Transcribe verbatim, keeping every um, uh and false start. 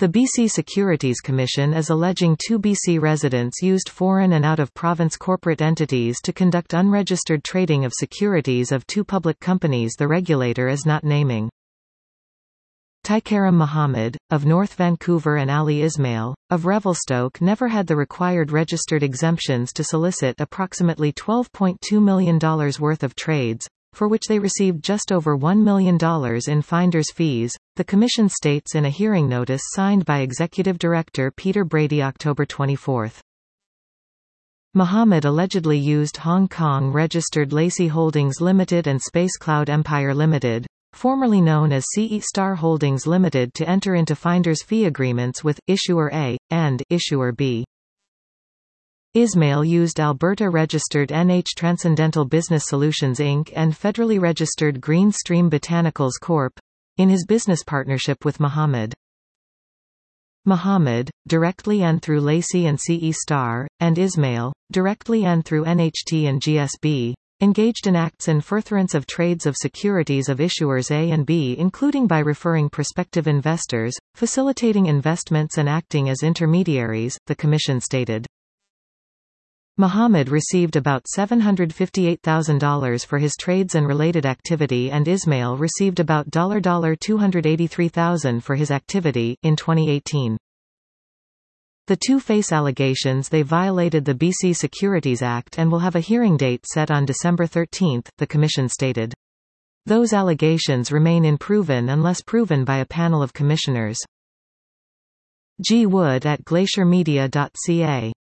The B C Securities Commission is alleging two B C residents used foreign and out-of-province corporate entities to conduct unregistered trading of securities of two public companies the regulator is not naming. Taikaram Mohammed, of North Vancouver, and Ali Ismail, of Revelstoke, never had the required registered exemptions to solicit approximately twelve point two million dollars worth of trades, for which they received just over one million dollars in finder's fees, the Commission states in a hearing notice signed by Executive Director Peter Brady October twenty-fourth. Mohammed allegedly used Hong Kong-registered Lacey Holdings Limited and SpaceCloud Empire Limited, formerly known as C E Star Holdings Limited, to enter into finder's fee agreements with Issuer A and Issuer B. Ismail used Alberta-registered N H Transcendental Business Solutions Incorporated and federally registered Green Stream Botanicals Corporation in his business partnership with Mohammed. Mohammed, directly and through Lacey and C E Star, and Ismail, directly and through N H T and G S B, engaged in acts in furtherance of trades of securities of issuers A and B, including by referring prospective investors, facilitating investments and acting as intermediaries, the Commission stated. Mohammed received about seven hundred fifty-eight thousand dollars for his trades and related activity, and Ismail received about two hundred eighty-three thousand dollars for his activity, in twenty eighteen. The two face allegations they violated the B C Securities Act and will have a hearing date set on December thirteenth, the Commission stated. Those allegations remain unproven unless proven by a panel of commissioners. G. Wood at glacier media dot c a